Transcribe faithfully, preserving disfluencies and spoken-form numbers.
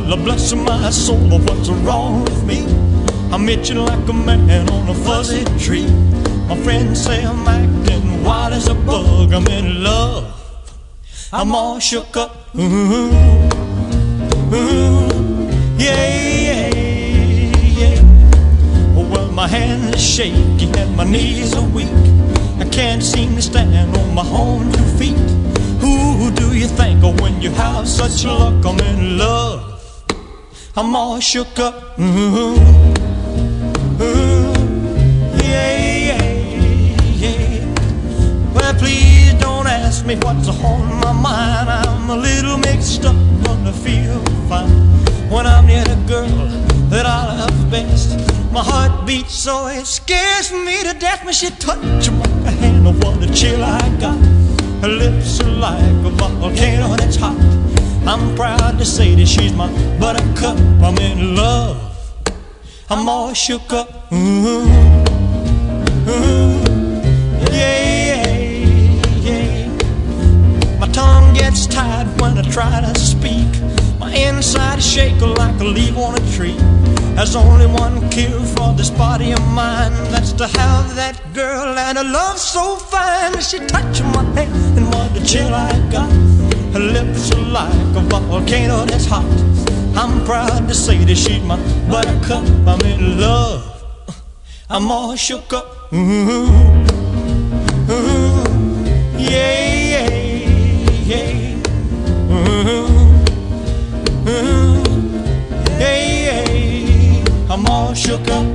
Lord bless my soul, what's wrong with me? I'm itching like a man on a fuzzy tree. My friends say I'm acting wild as a bug. I'm in love, I'm all shook up. Ooh, ooh, yeah, yeah, yeah. Well, my hands are shaky and my knees are weak. I can't seem to stand on my own two feet. Who do you think of when you have such luck? I'm in love, I'm all shook up. Ooh, ooh, yeah, yeah, yeah. Well, please don't ask me what's on my mind. I'm a little mixed up, but I feel fine when I'm near the girl that I love best. My heart beats so it scares me to death when she touches my hand. Oh, what a chill I got. Her lips are like a volcano that's hot. I'm proud to say that she's my buttercup. I'm in love, I'm all shook up. Ooh, ooh, yeah, yeah. My tongue gets tied when I try to speak. My inside is shaking like a leaf on a tree. There's only one cure for this body of mine, that's to have that girl and a love so fine. She touched my hand and what a chill I got. Her lips are like a volcano that's hot. I'm proud to say that she's my buttercup. I'm in love, I'm all shook up. Ooh, ooh, yeah, yeah, yeah. Ooh, ooh, yeah, yeah. I'm all shook up.